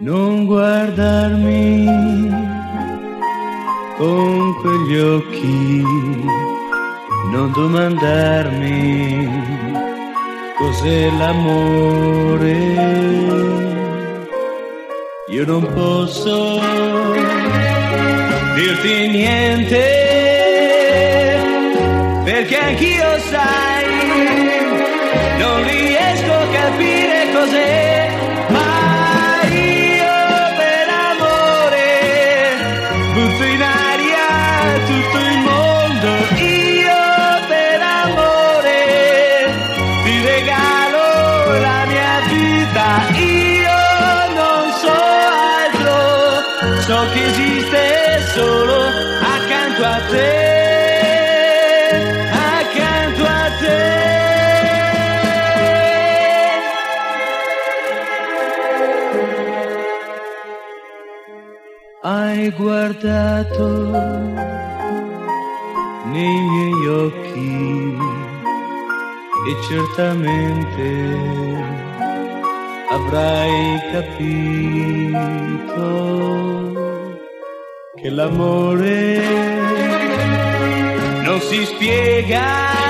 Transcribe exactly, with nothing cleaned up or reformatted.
Non guardarmi con quegli occhi, non domandarmi cos'è l'amore. Io non posso dirti niente, perché anch'io, sai, non riesco a capire cos'è. Ma io per amore butto in aria tutto il mondo. Io per amore ti regalo la mia vita. Io non so altro, so che esiste solo accanto a te. Hai guardato nei miei occhi e certamente avrai capito che l'amore non si spiega.